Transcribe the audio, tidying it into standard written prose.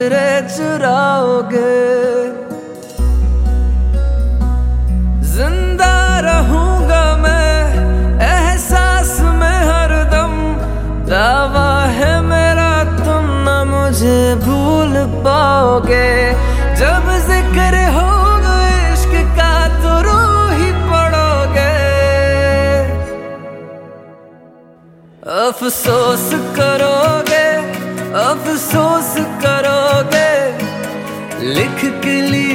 रे चुराओगे, जिंदा रहूंगा मैं एहसास में हरदम। दावा है मेरा तुम न मुझे भूल पाओगे। जब जिक्र होगा इश्क का तो रो ही पड़ोगे। अफसोस करोगे, अफसोस करोगे, लिख के लिए